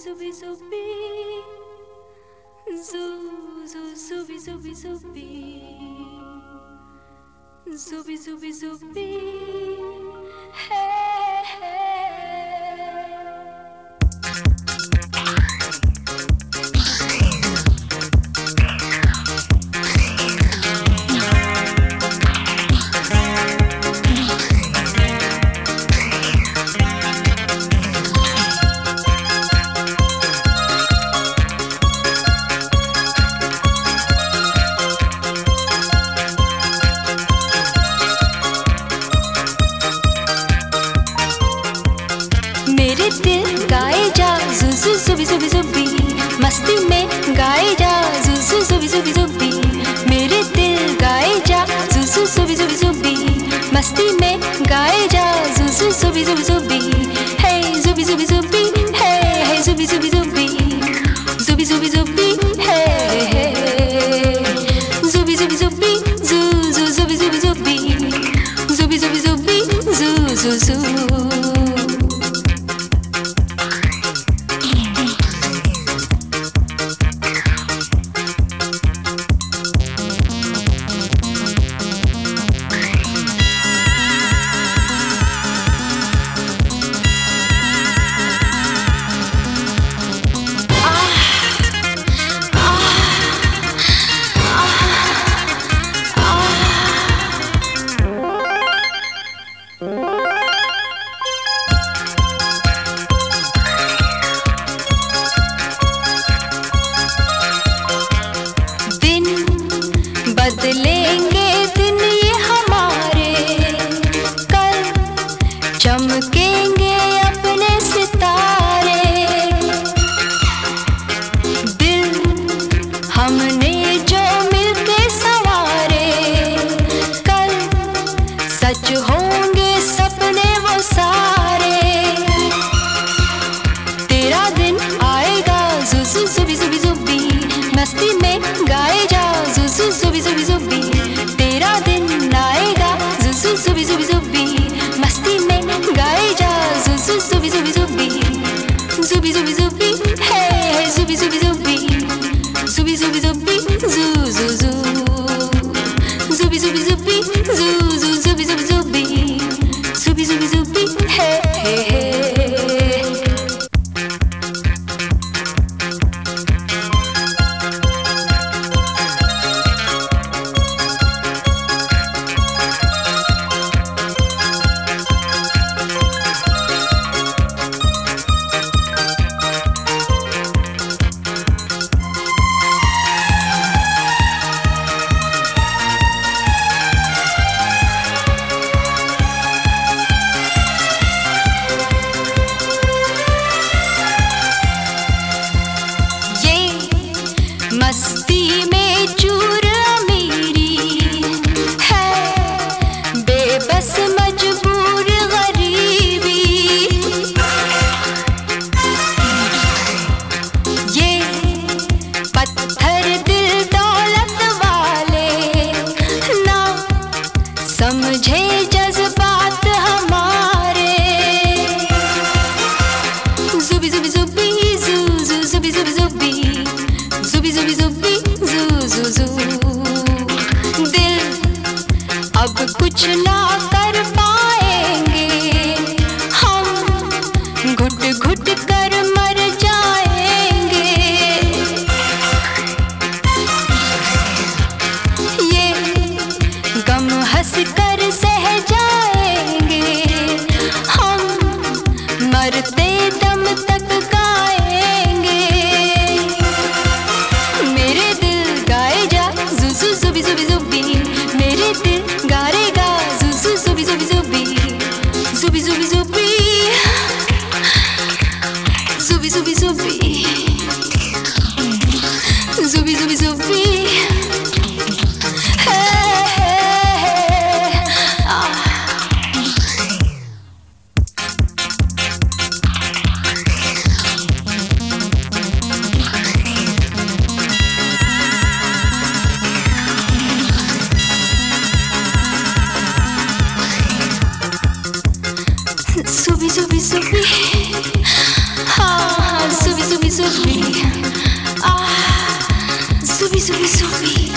zubi zubi, zubi zubi zubi, zubi zubi zubi, hey hey. मेरे दिल गाए जा जुजु जुबी जुबी जुबी, मस्ती में गाए जा जुजु जुबी जुबी जुबी। मेरे दिल गाए जा जुजु जुबी जुबी जुबी, मस्ती में गाए जा जुजु जुबी जुबी जुबी। हे जुबी जुबी जुबी, हे हे जुबी जुबी जुबी, जुबी जुबी जुबी, हे हे जुबी जुबी जुबी, जु जु जुबी जुबी जुबी, जुबी जुबी जुबी, जु जु जु। बदलेंगे दिन ये हमारे, कल चमकेंगे अपने सितारे। दिल हमने जो मिलके संवारे, कल सच होंगे सपने वो सारे। तेरा दिन आएगा जुजु जुबी जुबी जुबी, मस्ती में गाए जा जुजु जुबी जुबी जुबी। तेरा दिन आएगा जुजु जुबी जुबी जुबी, मस्ती में गाए जा जुजु जुबी जुबी जुबी, जुबी जुबी जुबी, हे हे जुबी जुबी जुबी, जुबी जुबी जुबी, जु जु जु, जुबी जुबी जुबी, जु जु जुबी जुबी जुबी, जुबी जुबी जुबी, हे हे हे। मस्ती में चूर अमीरी है, बेबस मजबूर गरीबी। ये पत्थर दिल दौलत वाले ना समझे जज्बात हमारे। जुबी जुबी जुबी, जु जु जुबी जुबी जुबी, जुबी जुबी जुबी, जु जु जु। दिल अब कुछ ना कर पाएंगे, हम घुट घुट कर मर जाएंगे। ये गम हंस कर सह जाएंगे, हम मरते दम तक गाएंगे। मेरे दिल गाए जा जुजु जुबी जुबी जुबी, मेरे दिल गाएगा जुजु जुबी जुबी जुबी, जुबी जुबी जुबी, जुबी जुबी जुबी, जुबी जुबी जुबी, हे हे आ। Zubi zubi zubi, ha zubi zubi. zubi zubi.